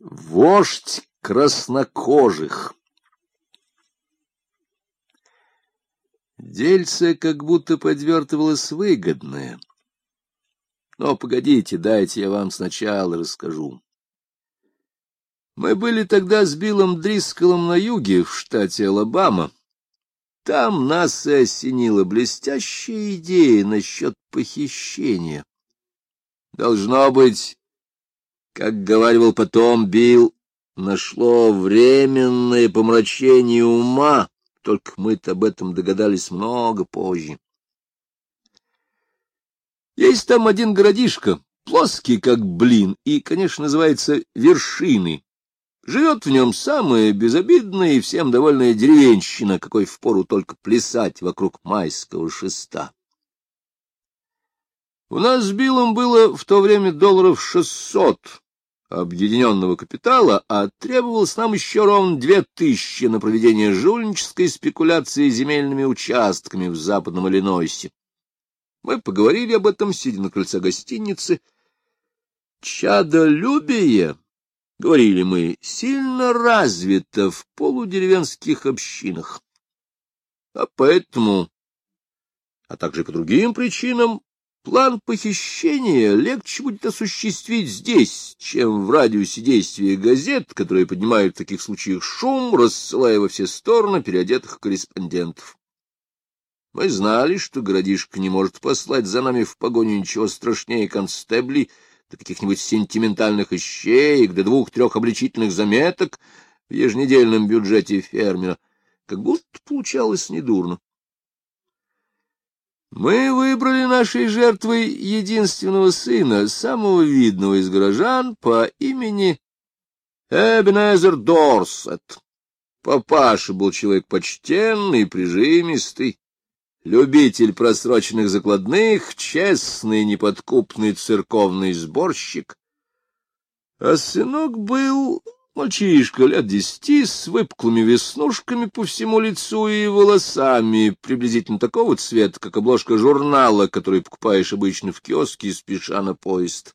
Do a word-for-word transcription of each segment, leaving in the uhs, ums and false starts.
Вождь краснокожих. Дельце как будто подвертывалось выгодное. Но погодите, дайте я вам сначала расскажу. Мы были тогда с Биллом Дрисколом на юге, в штате Алабама. Там нас и осенила блестящая идея насчет похищения. Должно быть, как говаривал потом Билл, нашло временное помрачение ума, только мы-то об этом догадались много позже. Есть там один городишко, плоский как блин, и, конечно, называется Вершиной. Живет в нем самая безобидная и всем довольная деревенщина, какой впору только плясать вокруг майского шеста. У нас с Биллом было в то время долларов шестьсот объединенного капитала, а требовалось нам еще ровно две тысячи на проведение жульнической спекуляции земельными участками в западном Иллинойсе. Мы поговорили об этом, сидя на крыльце гостиницы. Чадолюбие, — говорили мы, — сильно развито в полудеревенских общинах. А поэтому, а также по другим причинам, план похищения легче будет осуществить здесь, чем в радиусе действия газет, которые поднимают в таких случаях шум, рассылая во все стороны переодетых корреспондентов. Мы знали, что городишко не может послать за нами в погоню ничего страшнее констеблей, до каких-нибудь сентиментальных ищеек, до двух-трех обличительных заметок в еженедельном бюджете фермера, как будто получалось недурно. Мы выбрали нашей жертвой единственного сына, самого видного из горожан, по имени Эбенезер Дорсет. Папаша был человек почтенный, прижимистый, любитель просроченных закладных, честный, неподкупный церковный сборщик. А сынок был мальчишка лет десяти, с выпуклыми веснушками по всему лицу и волосами, приблизительно такого цвета, как обложка журнала, который покупаешь обычно в киоске, спеша на поезд.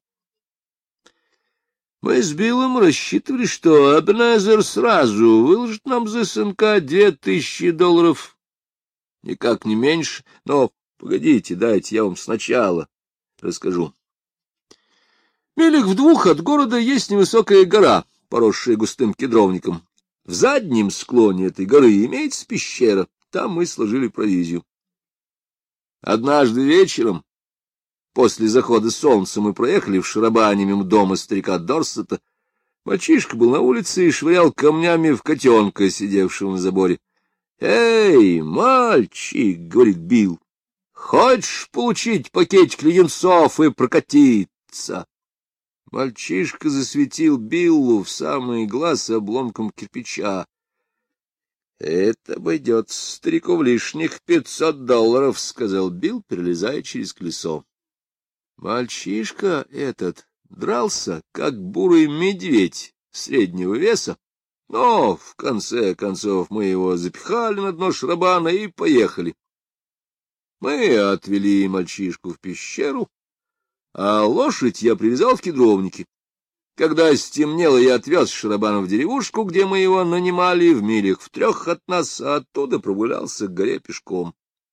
Мы с Биллом рассчитывали, что Эбенезер сразу выложит нам за сынка две тысячи долларов, никак не меньше, но погодите, дайте я вам сначала расскажу. Милях в двух от города есть невысокая гора, поросшая густым кедровником. В заднем склоне этой горы имеется пещера, там мы сложили провизию. Однажды вечером, после захода солнца, мы проехали в шарабане мимо дома старика Дорсета. Мальчишка был на улице и швырял камнями в котенка, сидевшего на заборе. — Эй, мальчик, — говорит Билл, — хочешь получить пакетик леденцов и прокатиться? Мальчишка засветил Биллу в самый глаз обломком кирпича. — Это обойдет старику в лишних пятьсот долларов, — сказал Билл, перелезая через колесо. Мальчишка этот дрался, как бурый медведь среднего веса, но, в конце концов, мы его запихали на дно шарабана и поехали. Мы отвели мальчишку в пещеру, а лошадь я привязал в кедровнике. Когда стемнело, я отвез шарабана в деревушку, где мы его нанимали, в милях в трех от нас, а оттуда прогулялся к горе пешком.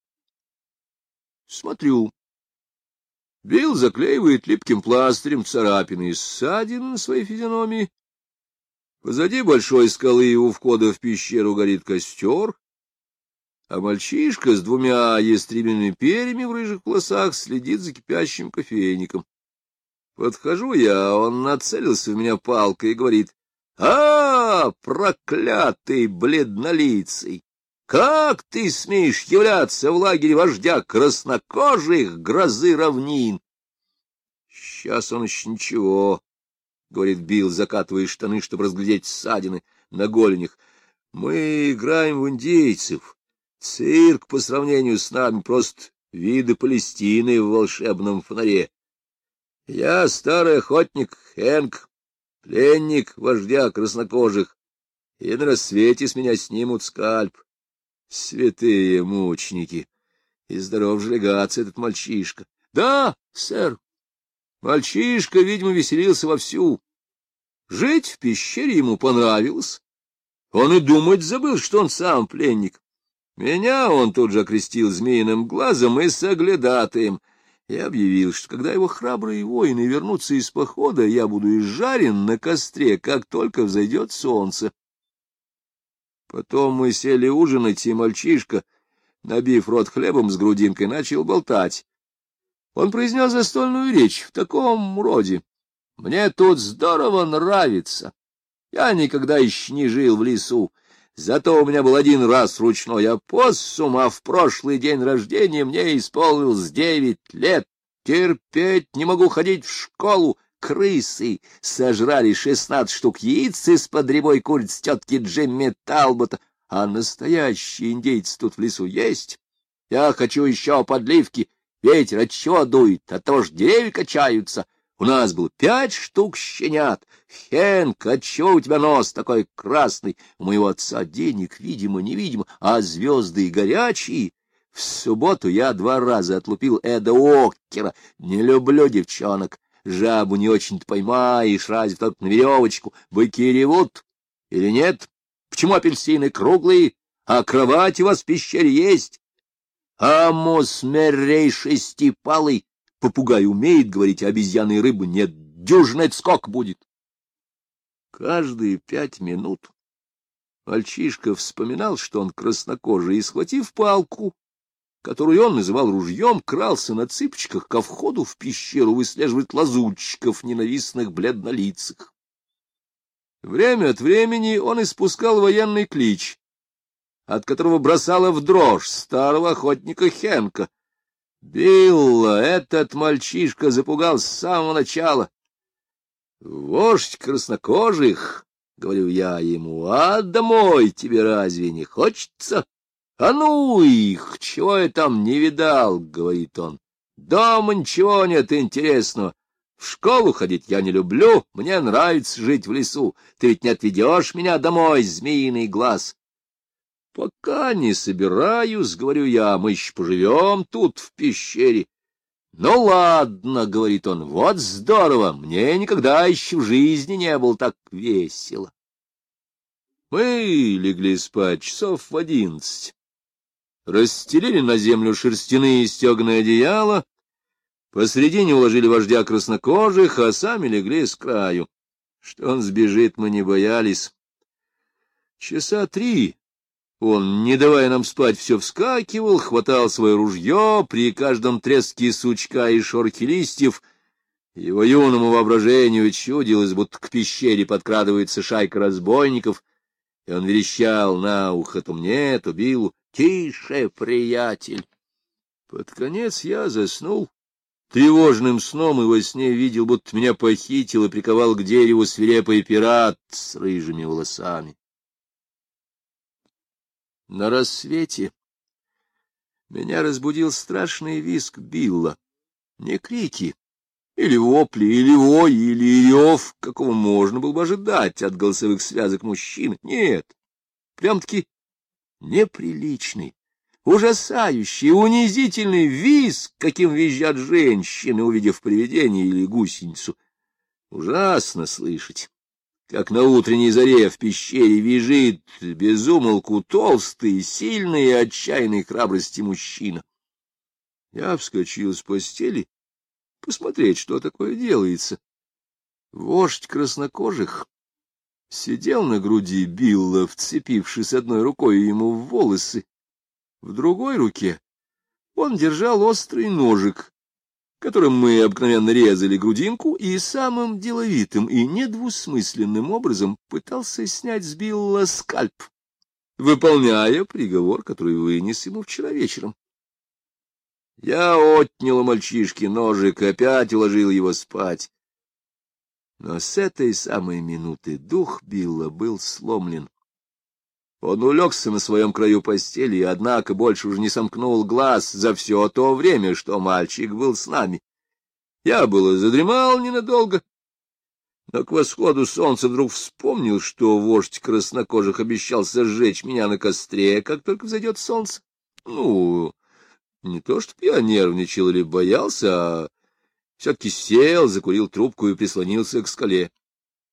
Смотрю. Билл заклеивает липким пластырем царапины и ссадины на своей физиономии. Позади большой скалы у входа в пещеру горит костер, а мальчишка с двумя ястребиными перьями в рыжих волосах следит за кипящим кофейником. Подхожу я, он нацелился в меня палкой и говорит: — А, проклятый бледнолицый! Как ты смеешь являться в лагере вождя краснокожих грозы равнин? Сейчас он еще ничего, — говорит Билл, закатывая штаны, чтобы разглядеть ссадины на голенях. Мы играем в индейцев. Цирк по сравнению с нами просто виды Палестины в волшебном фонаре. Я старый охотник Хэнк, пленник вождя краснокожих, и на рассвете с меня снимут скальп. Святые мученики! И здоров же легаться этот мальчишка. Да, сэр. Мальчишка, видимо, веселился вовсю. Жить в пещере ему понравилось. Он и думать забыл, что он сам пленник. Меня он тут же окрестил змеиным глазом и соглядатаем, и объявил, что когда его храбрые воины вернутся из похода, я буду изжарен на костре, как только взойдет солнце. Потом мы сели ужинать, и мальчишка, набив рот хлебом с грудинкой, начал болтать. Он произнес застольную речь в таком роде: «Мне тут здорово нравится. Я никогда еще не жил в лесу. Зато у меня был один раз ручной опоссум, а в прошлый день рождения мне исполнилось девять лет. Терпеть не могу ходить в школу. Крысы сожрали шестнадцать штук яиц из-под рябой курицы тетки Джимми Талбота, а настоящие индейцы тут в лесу есть. Я хочу еще подливки. Ветер от чего дует? От того, что деревья качаются. У нас было пять штук щенят. Хенк, отчего у тебя нос такой красный? У моего отца денег, видимо-невидимо, а звезды горячие. В субботу я два раза отлупил Эда Оккера. Не люблю девчонок. Жабу не очень-то поймаешь, разве только на веревочку. Быки ревут или нет? Почему апельсины круглые, а кровать у вас в пещере есть? Амос Меррей шестипалый. Попугай умеет говорить, а обезьяны и рыбы нет. Дюжный скок будет. Каждые пять минут мальчишка вспоминал, что он краснокожий, и, схватив палку, которую он называл ружьем, крался на цыпочках ко входу в пещеру выслеживать лазутчиков, ненавистных бледнолицых. Время от времени он испускал военный клич, от которого бросало в дрожь старого охотника Хенка. Билла этот мальчишка запугал с самого начала. «Вождь краснокожих», — говорю я ему, — «а домой тебе разве не хочется?» «А ну их! Чего я там не видал?» — говорит он. «Дома ничего нет интересного. В школу ходить я не люблю, мне нравится жить в лесу. Ты ведь не отведешь меня домой, змеиный глаз?» «Пока не собираюсь, — говорю я, — мы еще поживем тут, в пещере». «Ну ладно, — говорит он, — вот здорово, мне никогда еще в жизни не было так весело». Мы легли спать часов в одиннадцать. Расстелили на землю шерстяные стеганые одеяла, посредине уложили вождя краснокожих, а сами легли с краю. Что он сбежит, мы не боялись. Часа три он, не давая нам спать, все вскакивал, хватал свое ружье при каждом треске сучка и шорохе листьев. Его юному воображению чудилось, будто к пещере подкрадывается шайка разбойников, и он верещал на ухо то мне, то Биллу: «Тише, приятель!» Под конец я заснул тревожным сном и во сне видел, будто меня похитил и приковал к дереву свирепый пират с рыжими волосами. На рассвете меня разбудил страшный визг Билла. Не крики, или вопли, или вой, или рев, какого можно было бы ожидать от голосовых связок мужчин. Нет, прям-таки неприличный, ужасающий, унизительный визг, каким визжат женщины, увидев привидение или гусеницу. Ужасно слышать, как на утренней заре в пещере визжит без умолку толстый, сильный и отчаянной храбрости мужчина. Я вскочил с постели посмотреть, что такое делается. Вождь краснокожих сидел на груди Билла, вцепившись одной рукой ему в волосы. В другой руке он держал острый ножик, которым мы обыкновенно резали грудинку, и самым деловитым и недвусмысленным образом пытался снять с Билла скальп, выполняя приговор, который вынес ему вчера вечером. Я отнял у мальчишки ножик и опять уложил его спать. Но с этой самой минуты дух Билла был сломлен. Он улегся на своем краю постели, и, однако, больше уже не сомкнул глаз за все то время, что мальчик был с нами. Я было задремал ненадолго, но к восходу солнца вдруг вспомнил, что вождь краснокожих обещал сожечь меня на костре, как только взойдет солнце. Ну, не то чтоб я нервничал или боялся, а все-таки сел, закурил трубку и прислонился к скале.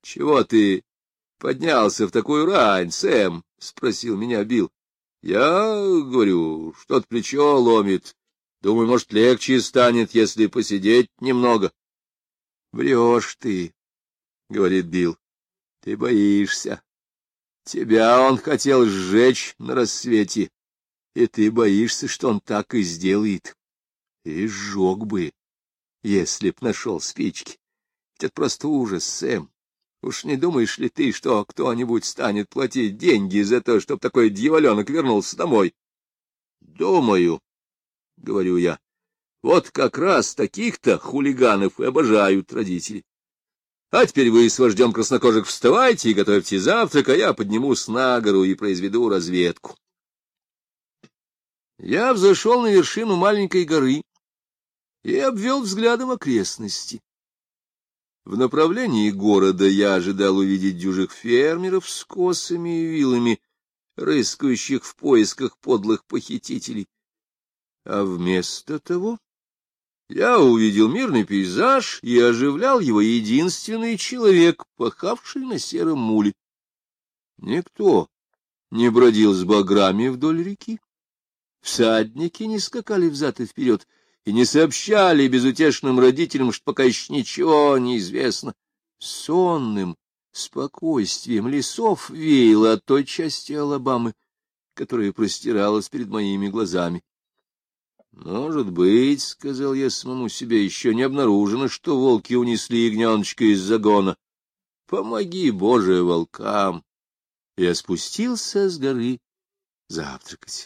чего ты поднялся в такую рань, Сэм? — спросил меня Билл. — Я говорю, что-то плечо ломит. Думаю, может, легче станет, если посидеть немного. — Врешь ты, — говорит Билл. — Ты боишься. Тебя он хотел сжечь на рассвете, и ты боишься, что он так и сделает. И сжег бы, если б нашел спички. Это просто ужас, Сэм. Уж не думаешь ли ты, что кто-нибудь станет платить деньги за то, чтобы такой дьяволенок вернулся домой? — Думаю, — говорю я. Вот как раз таких-то хулиганов и обожают родители. А теперь вы с вождем краснокожих вставайте и готовьте завтрак, а я поднимусь на гору и произведу разведку. Я взошел на вершину маленькой горы и обвел взглядом окрестности. В направлении города я ожидал увидеть дюжих фермеров с косами и вилами, рыскающих в поисках подлых похитителей. А вместо того я увидел мирный пейзаж, и оживлял его единственный человек, пахавший на сером муле. Никто не бродил с баграми вдоль реки. Всадники не скакали взад и вперед и не сообщали безутешным родителям, что пока еще ничего не известно. Сонным спокойствием лесов веяло от той части Алабамы, которая простиралась перед моими глазами. «Может быть, — сказал я самому себе, — еще не обнаружено, что волки унесли ягненочка из загона. Помоги, Боже, волкам!» Я спустился с горы завтракать.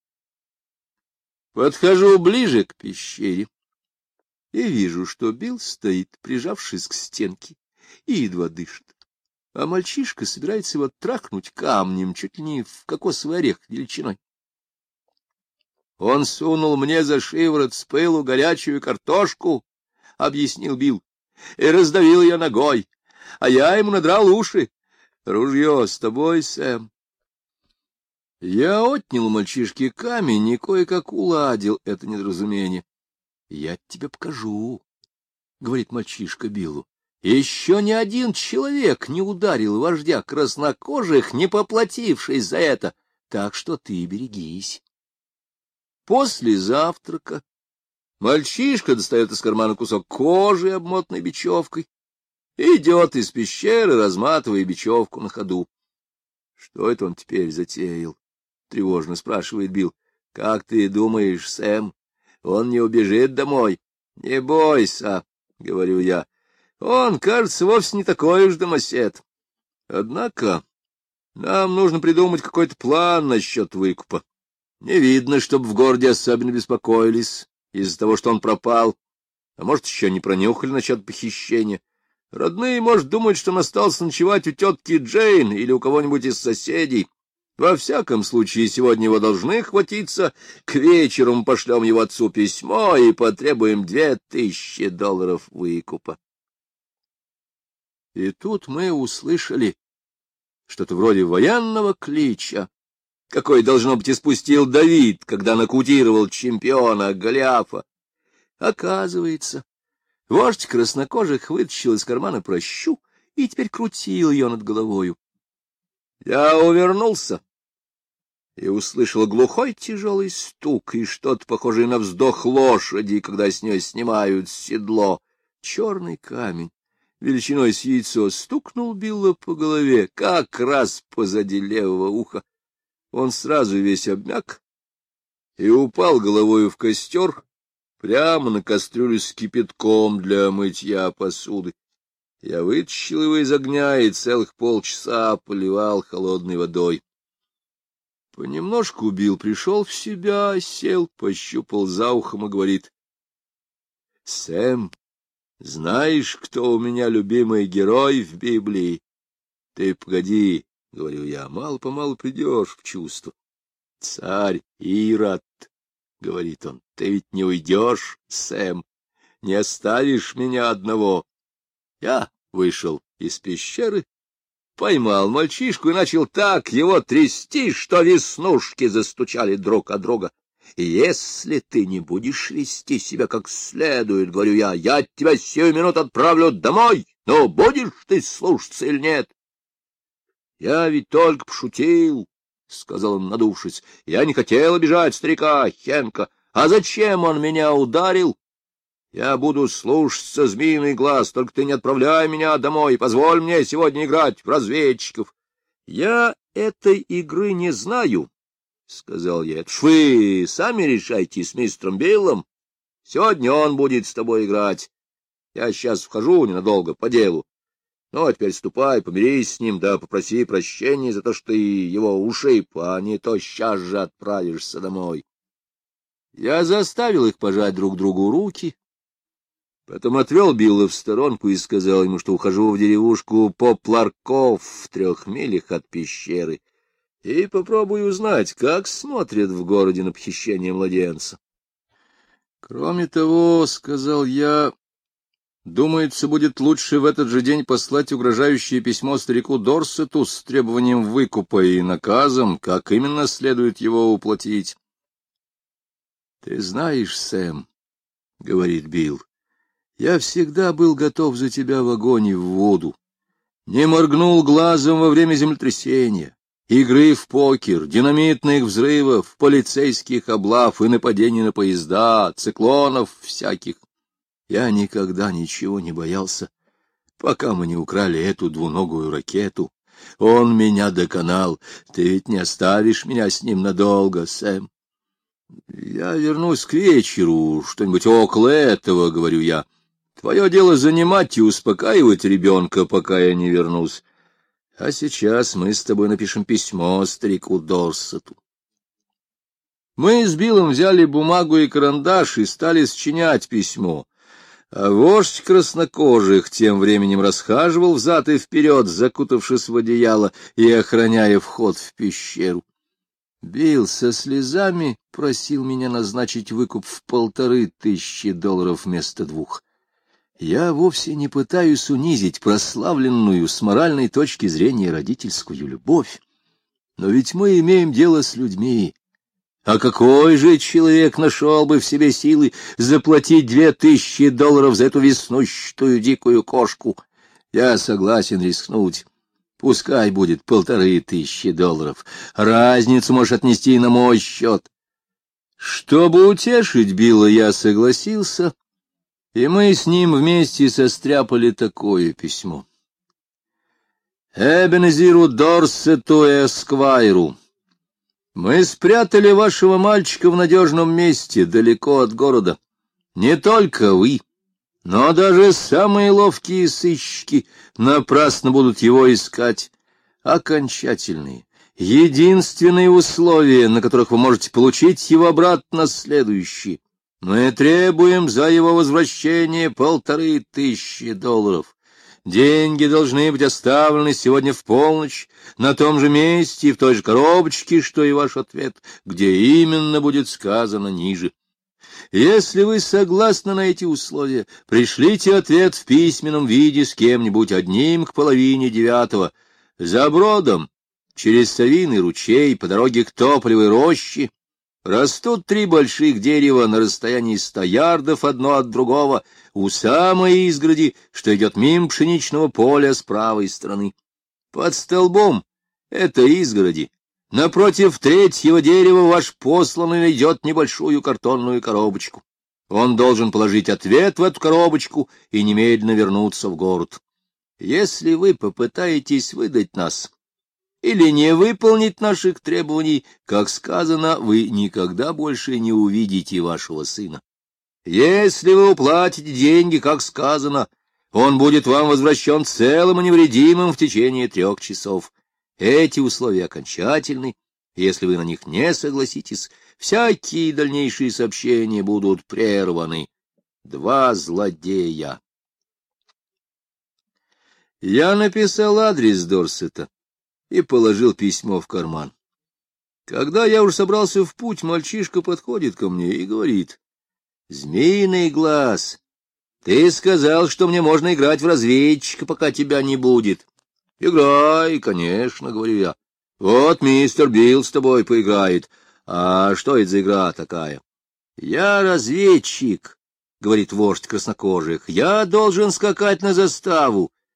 Подхожу ближе к пещере и вижу, что Билл стоит, прижавшись к стенке, и едва дышит, а мальчишка собирается его трахнуть камнем чуть ли не в кокосовый орех величиной. Он сунул мне за шиворот с пылу горячую картошку, — объяснил Билл, — и раздавил ее ногой, а я ему надрал уши. Ружье с тобой, Сэм. Я отнял у мальчишки камень и кое-как уладил это недоразумение. — Я тебе покажу, — говорит мальчишка Биллу. — Еще ни один человек не ударил вождя краснокожих, не поплатившись за это, так что ты берегись. После завтрака мальчишка достает из кармана кусок кожи, обмотанной бечевкой, и идет из пещеры, разматывая бечевку на ходу. — Что это он теперь затеял? — тревожно спрашивает Билл. — Как ты думаешь, Сэм, он не убежит домой? — Не бойся, — говорю я. — Он, кажется, вовсе не такой уж домосед. Однако нам нужно придумать какой-то план насчет выкупа. Не видно, чтобы в городе особенно беспокоились из-за того, что он пропал, а может, еще не пронюхали насчет похищения. Родные, может, думают, что он остался ночевать у тетки Джейн или у кого-нибудь из соседей. Во всяком случае, сегодня его должны хватиться. К вечеру мы пошлем его отцу письмо и потребуем две тысячи долларов выкупа. И тут мы услышали что-то вроде военного клича, какой, должно быть, испустил Давид, когда нокаутировал чемпиона Голиафа. Оказывается, вождь краснокожих вытащил из кармана пращу и теперь крутил ее над головою. Я увернулся и услышал глухой тяжелый стук и что-то похожее на вздох лошади, когда с нее снимают седло. Черный камень величиной с яйцо стукнул Билла по голове, как раз позади левого уха. Он сразу весь обмяк и упал головою в костер, прямо на кастрюлю с кипятком для мытья посуды. Я вытащил его из огня и целых полчаса поливал холодной водой. Понемножку Билл пришел в себя, сел, пощупал за ухом и говорит: — Сэм, знаешь, кто у меня любимый герой в Библии? — Ты погоди, — говорю я, — мало-помалу придешь в чувство. — Царь Ирод, — говорит он, — ты ведь не уйдешь, Сэм, не оставишь меня одного. Я вышел из пещеры, поймал мальчишку и начал так его трясти, что веснушки застучали друг от друга. — Если ты не будешь вести себя как следует, — говорю я, — я тебя сию минут отправлю домой, Ну, будешь ты слушаться или нет? — Я ведь только пошутил, — сказал он, надувшись. — Я не хотел обижать старика Хенка. А зачем он меня ударил? Я буду слушаться, змеиный глаз, только ты не отправляй меня домой и позволь мне сегодня играть в разведчиков. — Я этой игры не знаю, — сказал я. — Это ж вы сами решайте с мистером Биллом. Сегодня он будет с тобой играть. Я сейчас вхожу ненадолго по делу. Ну, а теперь ступай, помирись с ним, да попроси прощения за то, что ты его ушиб, а не то сейчас же отправишься домой. Я заставил их пожать друг другу руки, потом отвел Билла в сторонку и сказал ему, что ухожу в деревушку Попларков в трех милях от пещеры, и попробую узнать, как смотрят в городе на похищение младенца. Кроме того, — сказал я, — думается, будет лучше в этот же день послать угрожающее письмо старику Дорсету с требованием выкупа и наказом, как именно следует его уплатить. — Ты знаешь, Сэм, — говорит Билл, — я всегда был готов за тебя в огонь и в воду. Не моргнул глазом во время землетрясения, игры в покер, динамитных взрывов, полицейских облав и нападений на поезда, циклонов всяких. Я никогда ничего не боялся, пока мы не украли эту двуногую ракету. Он меня доконал. Ты ведь не оставишь меня с ним надолго, Сэм. Я вернусь к вечеру, что-нибудь около этого, — говорю я. Твое дело занимать и успокаивать ребенка, пока я не вернусь. А сейчас мы с тобой напишем письмо старику Дорсету. Мы с Биллом взяли бумагу и карандаш и стали сочинять письмо. А вождь краснокожих тем временем расхаживал взад и вперед, закутавшись в одеяло и охраняя вход в пещеру. Билл со слезами просил меня назначить выкуп в полторы тысячи долларов вместо двух. Я вовсе не пытаюсь унизить прославленную с моральной точки зрения родительскую любовь, но ведь мы имеем дело с людьми. А какой же человек нашел бы в себе силы заплатить две тысячи долларов за эту веснущую дикую кошку? Я согласен рискнуть. Пускай будет полторы тысячи долларов. Разницу можешь отнести и на мой счет. Чтобы утешить Билла, я согласился, и мы с ним вместе состряпали такое письмо. Эбенезеру Дорсету Эсквайру. Мы спрятали вашего мальчика в надежном месте, далеко от города. Не только вы, но даже самые ловкие сыщики напрасно будут его искать. Окончательные, единственные условия, на которых вы можете получить его обратно, следующие. Мы требуем за его возвращение полторы тысячи долларов. Деньги должны быть оставлены сегодня в полночь, на том же месте и в той же коробочке, что и ваш ответ, где именно будет сказано ниже. Если вы согласны на эти условия, пришлите ответ в письменном виде с кем-нибудь одним к половине девятого. За бродом, через Совиный ручей, по дороге к Тополевой роще, растут три больших дерева на расстоянии ста ярдов одно от другого, у самой изгороди, что идет мимо пшеничного поля с правой стороны. Под столбом этой изгороди, напротив третьего дерева, ваш посланный найдет небольшую картонную коробочку. Он должен положить ответ в эту коробочку и немедленно вернуться в город. Если вы попытаетесь выдать нас или не выполнить наших требований, как сказано, вы никогда больше не увидите вашего сына. Если вы уплатите деньги, как сказано, он будет вам возвращен целым и невредимым в течение трех часов. Эти условия окончательны. Если вы на них не согласитесь, всякие дальнейшие сообщения будут прерваны. Два злодея. Я написал адрес Дорсета и положил письмо в карман. Когда я уже собрался в путь, мальчишка подходит ко мне и говорит: «Змеиный глаз, ты сказал, что мне можно играть в разведчика, пока тебя не будет». «Играй, конечно», — говорю я. «Вот мистер Билл с тобой поиграет. А что это за игра такая?» «Я разведчик», — говорит вождь краснокожих. «Я должен скакать на заставу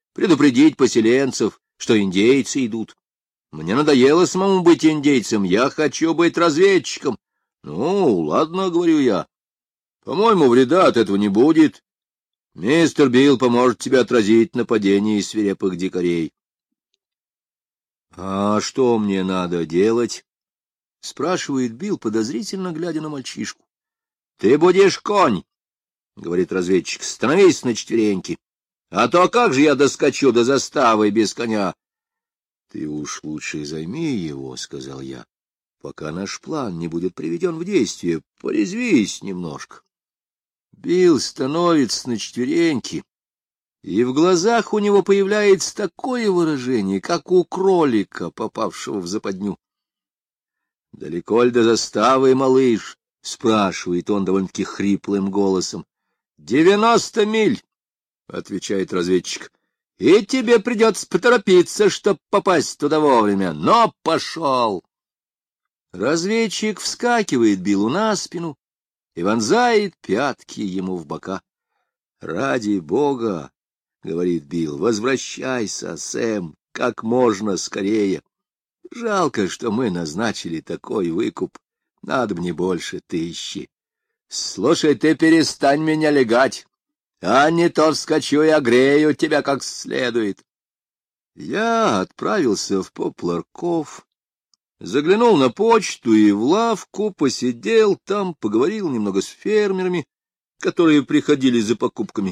предупредить поселенцев, что индейцы идут. Мне надоело самому быть индейцем, я хочу быть разведчиком. Ну, ладно, говорю я. По-моему, вреда от этого не будет. Мистер Билл поможет тебе отразить нападение свирепых дикарей. — А что мне надо делать? — спрашивает Билл, подозрительно глядя на мальчишку. — Ты будешь конь, — говорит разведчик, — становись на четвереньки. А то как же я доскочу до заставы без коня? — Ты уж лучше займи его, — сказал я, — пока наш план не будет приведен в действие. Порезвись немножко. Билл становится на четвереньки, и в глазах у него появляется такое выражение, как у кролика, попавшего в западню. — Далеко ли до заставы, малыш? — спрашивает он довольно-таки хриплым голосом. — Девяносто миль, — отвечает разведчик. — И тебе придется поторопиться, чтобы попасть туда вовремя. Но пошел! Разведчик вскакивает Биллу на спину и вонзает пятки ему в бока. — Ради бога, — говорит Билл, — возвращайся, Сэм, как можно скорее. Жалко, что мы назначили такой выкуп. Надо мне больше тысячи. Слушай, ты перестань меня легать, а не то вскочу и огрею тебя как следует. Я отправился в Попларков, заглянул на почту и в лавку, посидел там, поговорил немного с фермерами, которые приходили за покупками.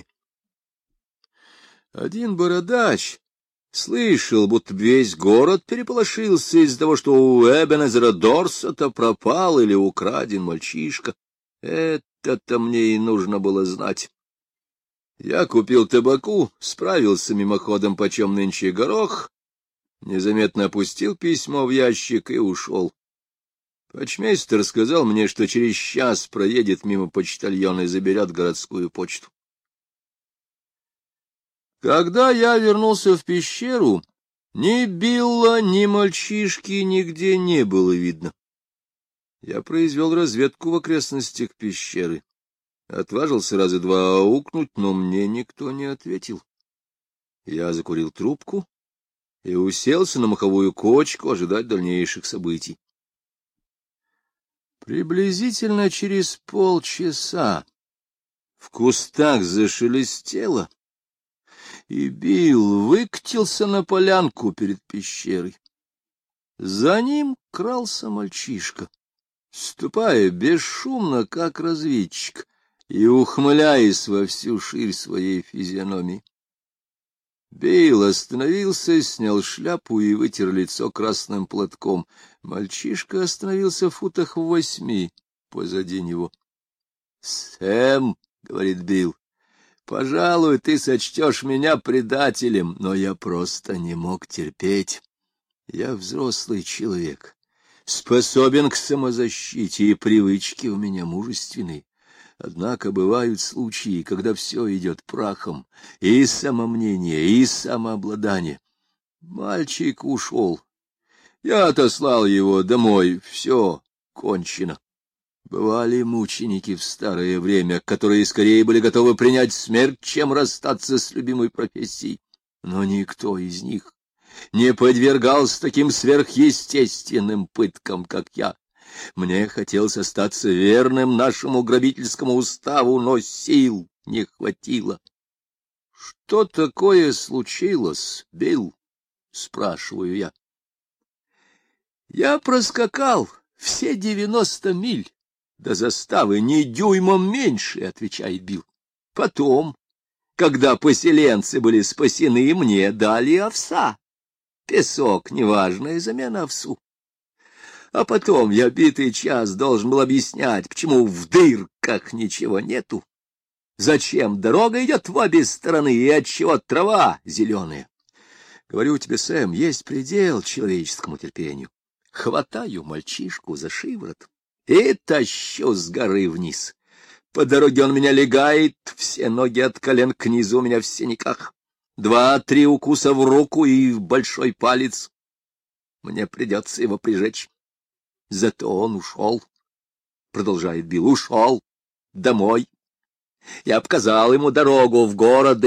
Один бородач слышал, будто весь город переполошился из-за того, что у Эбенезера Дорсета пропал или украден мальчишка. Это-то мне и нужно было знать. Я купил табаку, справился мимоходом, почем нынче горох, незаметно опустил письмо в ящик и ушел. Почмейстер сказал мне, что через час проедет мимо почтальона и заберет городскую почту. Когда я вернулся в пещеру, ни Билла, ни мальчишки нигде не было видно. Я произвел разведку в окрестностях пещеры. Отважился раза два аукнуть, но мне никто не ответил. Я закурил трубку и уселся на маховую кочку ожидать дальнейших событий. Приблизительно через полчаса в кустах зашелестело, и Билл выкатился на полянку перед пещерой. За ним крался мальчишка, ступая бесшумно, как разведчик, и ухмыляясь во всю ширь своей физиономии. Билл остановился, снял шляпу и вытер лицо красным платком. Мальчишка остановился в футах в восьми позади него. — Сэм, — говорит Билл, — пожалуй, ты сочтешь меня предателем, но я просто не мог терпеть. Я взрослый человек, способен к самозащите, и привычки у меня мужественные. Однако бывают случаи, когда все идет прахом, и самомнение, и самообладание. Мальчик ушел. Я отослал его домой. Все кончено. Бывали мученики в старое время, которые скорее были готовы принять смерть, чем расстаться с любимой профессией. Но никто из них не подвергался таким сверхъестественным пыткам, как я. Мне хотелось остаться верным нашему грабительскому уставу, но сил не хватило. — Что такое случилось, Билл? — спрашиваю я. — Я проскакал все девяносто миль до заставы, ни дюймом меньше, — отвечает Билл. Потом, когда поселенцы были спасены, мне дали овса. Песок — неважная замена овсу. А потом я битый час должен был объяснять, почему в дырках ничего нету, зачем дорога идет в обе стороны и отчего трава зеленая. Говорю тебе, Сэм, есть предел человеческому терпению. Хватаю мальчишку за шиворот и тащу с горы вниз. По дороге он меня легает, все ноги от колен к низу у меня в синяках. Два-три укуса в руку и в большой палец. Мне придется его прижечь. Зато он ушел, — продолжает Билл, — ушел домой. Я показал ему дорогу в город, да еще и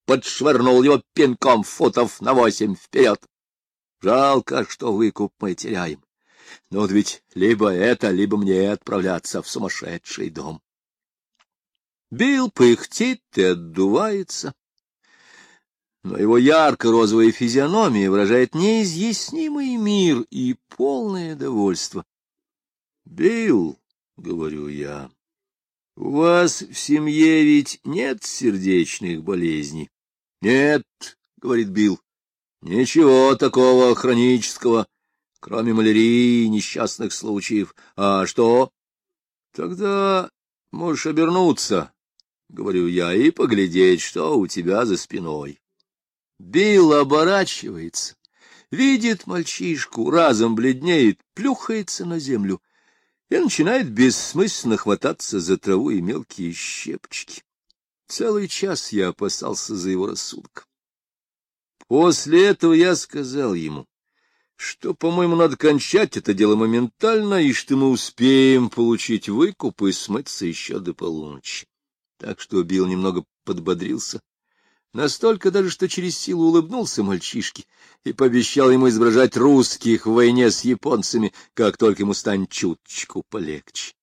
подшвырнул его пинком футов на восемь вперед. Жалко, что выкуп мы теряем. Но вот ведь либо это, либо мне отправляться в сумасшедший дом. Билл пыхтит и отдувается, но его ярко-розовая физиономия выражает неизъяснимый мир и полное довольство. — Билл, — говорю я, — у вас в семье ведь нет сердечных болезней? — Нет, — говорит Билл, — ничего такого хронического, кроме малярии и несчастных случаев. А что? — Тогда можешь обернуться, — говорю я, — и поглядеть, что у тебя за спиной. Билл оборачивается, видит мальчишку, разом бледнеет, плюхается на землю и начинает бессмысленно хвататься за траву и мелкие щепочки. Целый час я опасался за его рассудок. После этого я сказал ему, что, по-моему, надо кончать это дело моментально, и что мы успеем получить выкуп и смыться еще до полуночи. Так что Билл немного подбодрился, настолько даже, что через силу улыбнулся мальчишке и пообещал ему изображать русских в войне с японцами, как только ему станет чуточку полегче.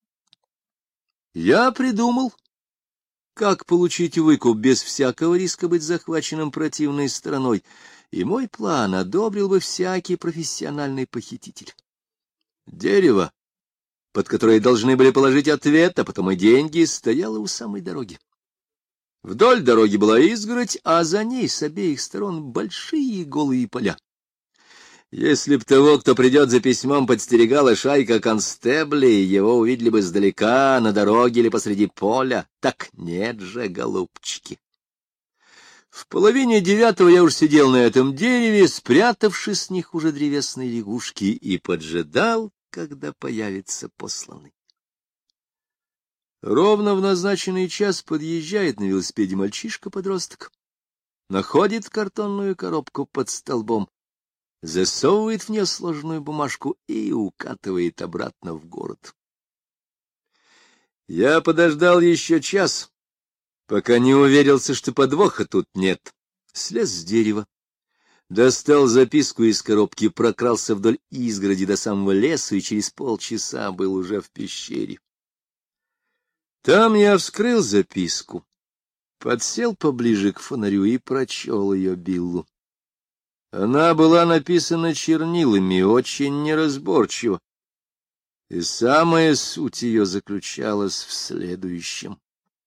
Я придумал, как получить выкуп без всякого риска быть захваченным противной стороной, и мой план одобрил бы всякий профессиональный похититель. Дерево, под которое должны были положить ответ, а потом и деньги, стояло у самой дороги. Вдоль дороги была изгородь, а за ней с обеих сторон большие голые поля. Если б того, кто придет за письмом, подстерегала шайка констеблей, его увидели бы издалека, на дороге или посреди поля. Так нет же, голубчики. В половине девятого я уж сидел на этом дереве, спрятавшись с них уже древесные лягушки, и поджидал, когда появится посланный. Ровно в назначенный час подъезжает на велосипеде мальчишка-подросток, находит картонную коробку под столбом, засовывает в нее сложенную бумажку и укатывает обратно в город. Я подождал еще час, пока не уверился, что подвоха тут нет. Слез с дерева, достал записку из коробки, прокрался вдоль изгороди до самого леса и через полчаса был уже в пещере. Там я вскрыл записку, подсел поближе к фонарю и прочел ее Биллу. Она была написана чернилами, очень неразборчиво, и самая суть ее заключалась в следующем.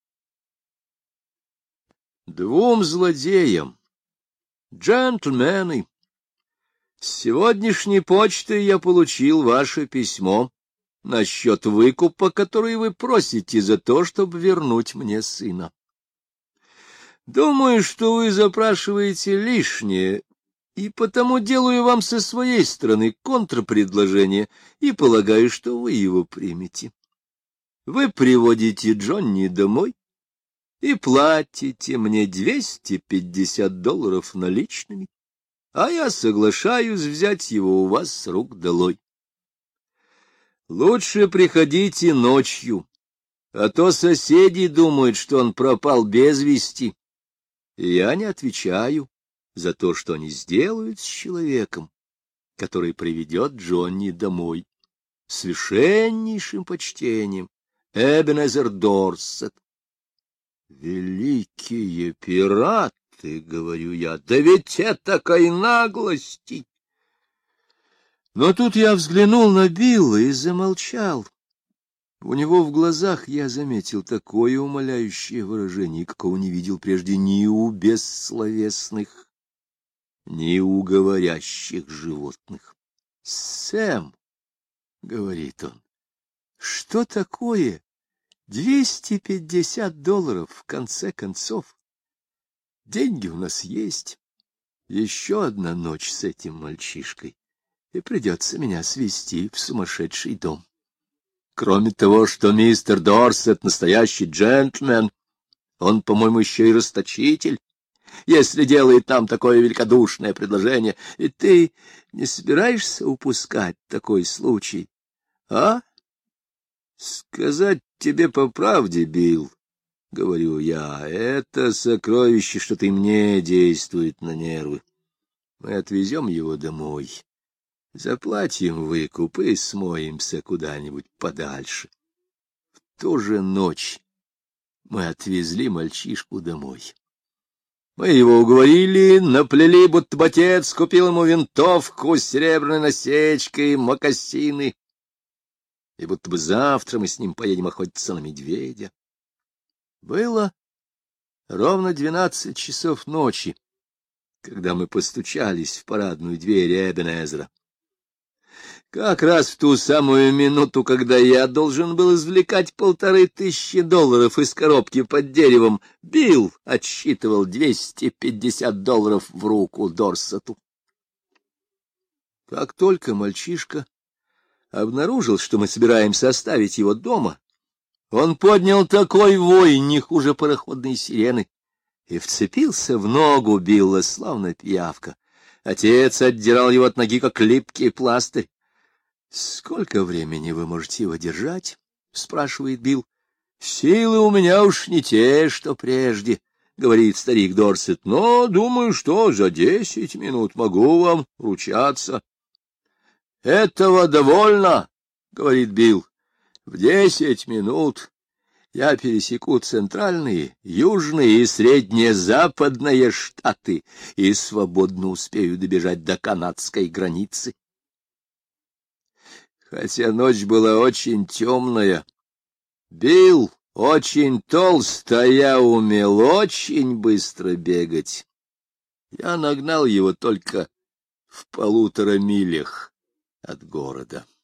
Двум злодеям, джентльмены, с сегодняшней почты я получил ваше письмо насчет выкупа, который вы просите за то, чтобы вернуть мне сына. Думаю, что вы запрашиваете лишнее, и потому делаю вам со своей стороны контрпредложение и полагаю, что вы его примете. Вы приводите Джонни домой и платите мне двести пятьдесят долларов наличными, а я соглашаюсь взять его у вас с рук долой. Лучше приходите ночью, а то соседи думают, что он пропал без вести, и я не отвечаю за то, что они сделают с человеком, который приведет Джонни домой. Священнейшим почтением, Эбенезер Дорсет. Великие пираты, говорю я, да ведь этакой наглости! Но тут я взглянул на Билла и замолчал. У него в глазах я заметил такое умоляющее выражение, какого не видел прежде ни у бессловесных, ни у говорящих животных. — Сэм, — говорит он, — что такое двести пятьдесят долларов в конце концов? Деньги у нас есть. Еще одна ночь с этим мальчишкой, и придется меня свезти в сумасшедший дом. Кроме того, что мистер Дорсет настоящий джентльмен, он, по-моему, еще и расточитель, если делает нам такое великодушное предложение. И ты не собираешься упускать такой случай, а? Сказать тебе по правде, Билл, — говорю я, — это сокровище что-то и мне действует на нервы. Мы отвезем его домой, заплатим выкуп и смоемся куда-нибудь подальше. В ту же ночь мы отвезли мальчишку домой. Мы его уговорили, наплели, будто бы отец купил ему винтовку с серебряной насечкой, мокасины, и будто бы завтра мы с ним поедем охотиться на медведя. Было ровно двенадцать часов ночи, когда мы постучались в парадную дверь Эбенезера. Как раз в ту самую минуту, когда я должен был извлекать полторы тысячи долларов из коробки под деревом, Билл отсчитывал двести пятьдесят долларов в руку Дорсету. Как только мальчишка обнаружил, что мы собираемся оставить его дома, он поднял такой вой, не хуже пароходной сирены, и вцепился в ногу Билла, словно пиявка. Отец отдирал его от ноги, как липкий пластырь. — Сколько времени вы можете его держать? — спрашивает Билл. — Силы у меня уж не те, что прежде, — говорит старик Дорсет, — но думаю, что за десять минут могу вам ручаться. — Этого довольно, — говорит Билл. — В десять минут я пересеку центральные, южные и среднезападные штаты и свободно успею добежать до канадской границы. Хотя ночь была очень темная, Билл очень толст, а я умел очень быстро бегать. Я нагнал его только в полутора милях от города.